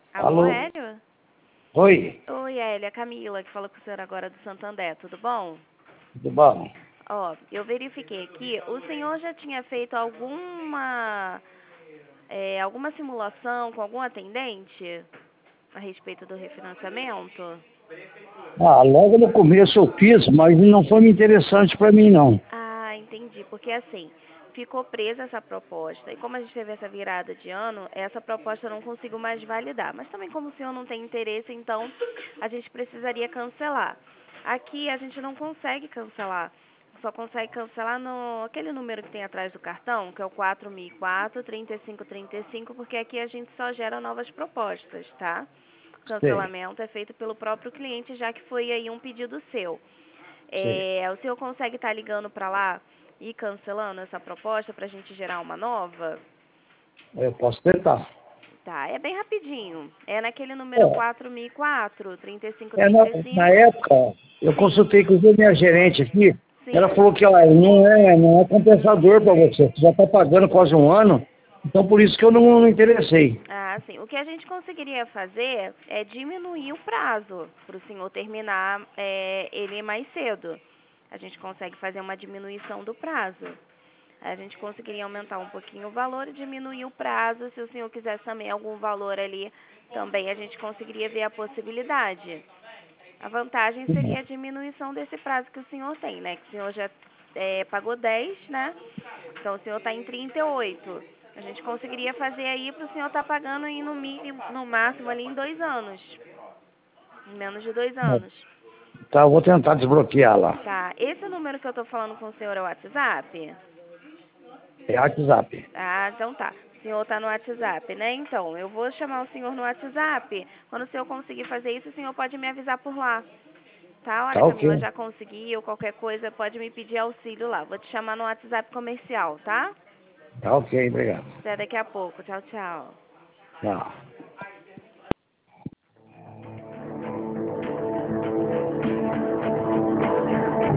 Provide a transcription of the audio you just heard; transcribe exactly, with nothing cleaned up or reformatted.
Alô, Alô? Hélio? Oi, Oi, Hélio, é a Camila que fala com o senhor agora do Santander, tudo bom? tudo bom? Ó, eu verifiquei aqui, o senhor já tinha feito alguma, é, alguma simulação com algum atendente a respeito do refinanciamento? Ah, logo no começo eu fiz, mas não foi muito interessante para mim, não. Ah, entendi, porque assim, ficou presa essa proposta, e como a gente teve essa virada de ano, essa proposta eu não consigo mais validar. Mas também como o senhor não tem interesse, então a gente precisaria cancelar. Aqui a gente não consegue cancelar, só consegue cancelar no aquele número que tem atrás do cartão, que é o quatro mil e quatro, trinta e cinco trinta e cinco, porque aqui a gente só gera novas propostas, tá? O Sei, cancelamento é feito pelo próprio cliente, já que foi aí um pedido seu. sei. É, o senhor consegue estar ligando para lá e cancelando essa proposta para a gente gerar uma nova? Eu posso tentar. Tá, é bem rapidinho. É naquele número É, quatro mil e quatro, trinta e cinco é na, trinta e na cinco. época, eu Sim, consultei com a minha gerente aqui, ela sim. falou que ó, não, é, não é compensador para você, você já está pagando quase um ano, então por isso que eu não, não interessei. Ah, sim. O que a gente conseguiria fazer é diminuir o prazo para o senhor terminar é, ele mais cedo. A gente consegue fazer uma diminuição do prazo. A gente conseguiria aumentar um pouquinho o valor e diminuir o prazo. Se o senhor quisesse também algum valor ali, também a gente conseguiria ver a possibilidade. A vantagem seria a diminuição desse prazo que o senhor tem, né? Que o senhor já é, pagou dez, né? Então o senhor está em trinta e oito. A gente conseguiria fazer aí para o senhor estar pagando aí no mínimo, no máximo ali em dois anos. Em menos de dois anos. Tá, eu vou tentar desbloquear lá. Tá. Esse número que eu estou falando com o senhor é o WhatsApp? É WhatsApp. Ah, então tá. O senhor está no WhatsApp, né? Então, eu vou chamar o senhor no WhatsApp. Quando o senhor conseguir fazer isso, o senhor pode me avisar por lá. Tá? Olha, Tá Camila, ok. já consegui, ou qualquer coisa, pode me pedir auxílio lá. Vou te chamar no WhatsApp comercial, tá? Tá ok, obrigado. Até daqui a pouco. Tchau, tchau. Tchau.